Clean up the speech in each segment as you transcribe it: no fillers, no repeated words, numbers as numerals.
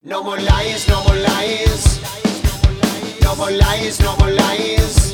No more lies, no more lies. No more lies, no more lies.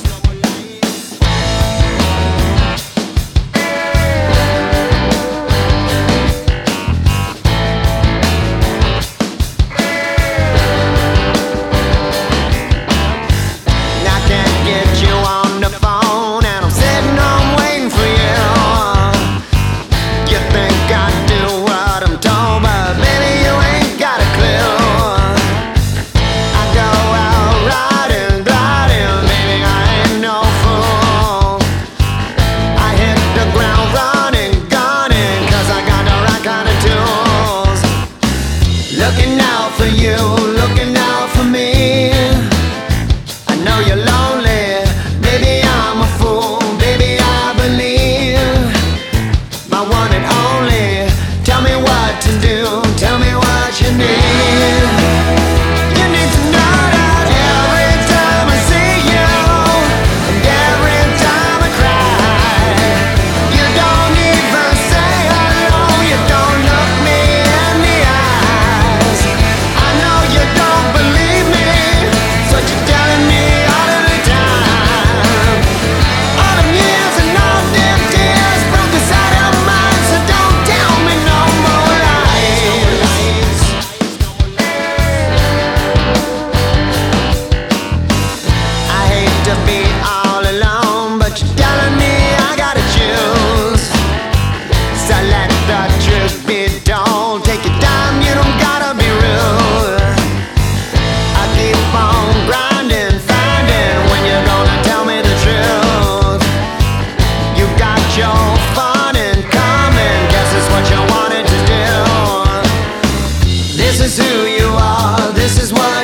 I can't get you on the phone, and I'm sitting home waiting for you. You think I do what I'm told, but baby, you ain't got a clue. I go out riding, gliding, baby, I ain't no fool. I hit the ground running, gunning, 'cause I got the right kind of tools. Looking out for you, looking out for me. I know you're lonely, maybe I'm a fool, baby, I believe. My one and only, tell me what to do, tell me what you need. You need to know that every time I see you, and every time I cry, you don't even say hello, you don't look me in the eyes. I know you don't believe me, so you're telling me all of the time. All them years and all them tears broke us out of mind, so don't tell me no more lies. I hate to be all alone, but you're telling me I gotta choose. So let the truth be told, take your time, you don't gotta be rude. I keep on grinding, finding when you're gonna tell me the truth. You got your fun and coming, guess it's what you wanted to do. This is who you are, this is what